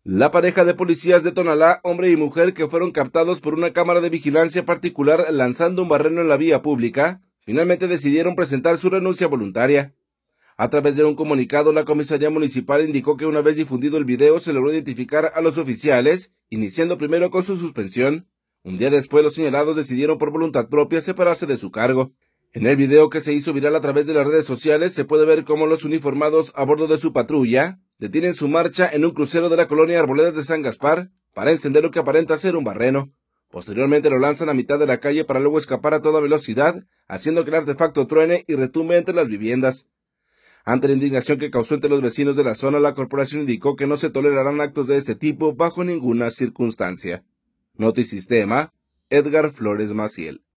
La pareja de policías de Tonalá, hombre y mujer que fueron captados por una cámara de vigilancia particular lanzando un barreno en la vía pública, finalmente decidieron presentar su renuncia voluntaria. A través de un comunicado, la comisaría municipal indicó que una vez difundido el video se logró identificar a los oficiales, iniciando primero con su suspensión. Un día después, los señalados decidieron por voluntad propia separarse de su cargo. En el video que se hizo viral a través de las redes sociales se puede ver cómo los uniformados a bordo de su patrulla detienen su marcha en un crucero de la colonia Arboledas de San Gaspar para encender lo que aparenta ser un barreno. Posteriormente lo lanzan a mitad de la calle para luego escapar a toda velocidad, haciendo que el artefacto truene y retumbe entre las viviendas. Ante la indignación que causó entre los vecinos de la zona, la corporación indicó que no se tolerarán actos de este tipo bajo ninguna circunstancia. Notisistema, Edgar Flores Maciel.